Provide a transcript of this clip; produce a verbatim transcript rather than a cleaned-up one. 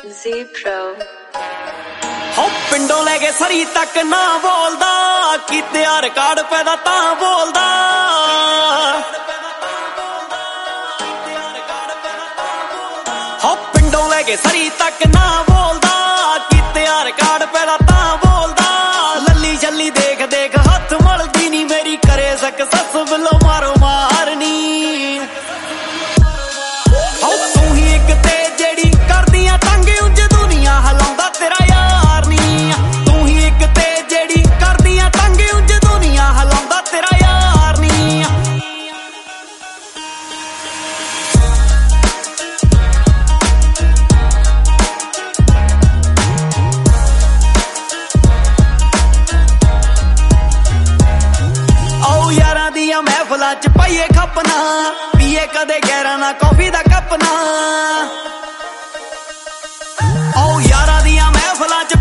Z Pro ਹੋ ਪਿੰਡੋਂ ਲੈ ਕੇ ਸਰੀ ਤੱਕ ਨਾ ਬੋਲਦਾ ਕੀ ਤਿਆਰ ਕਾਰਡ ਪੈਦਾ ਤਾਂ ਬੋਲਦਾ ਹੋ ਪਿੰਡੋਂ ਲੈ ਕੇ ਸਰੀ ਤੱਕ ਨਾ ਬੋਲਦਾ ਕੀ ਤਿਆਰ ਕਾਰਡ ਪੈਦਾ ਤਾਂ ਬੋਲਦਾ ਲੱਲੀ ਛੱਲੀ ਦੇਖ ਦੇਖ ਹੱਥ ਮਲਦੀ ਨੀ ਮੇਰੀ ਕਰੇ ਸਕਸੈਸ ਵੱਲੋਂ ਮਾਰੋ ਮਾਰਨੀ ਹੋ ਤੂੰ ਹੀ ਇੱਕ ਤੇ ਜਿਹੜੀ ਕਰਦੀਆਂ ਤੰਗ ਉਂਝ ਦੁਨੀਆ ਹਲਾਉਂਦਾ ਤੇਰਾ ਯਾਰ ਨੀ ਤੂੰ ਹੀ ਇੱਕ ਤੇ ਜਿਹੜੀ ਕਰਦੀਆਂ ਤੰਗ ਉਂਝ ਦੁਨੀਆ ਹਲਾਉਂਦਾ ਤੇਰਾ ਯਾਰ ਨੀ ਓ ਯਾਰਾਂ ਦੀਆਂ ਮਹਿਫਲਾਂ ਚ ਪਾਈਏ ਖਪਨਾ ਪੀਏ ਕਦੇ ਗੈਰਾਂ ਨਾ ਕਾਫੀ ਦਾ ਕੱਪ ਨਾ ਓ ਯਾਰਾਂ ਦੀਆਂ ਮਹਿਫਲਾਂ ਚ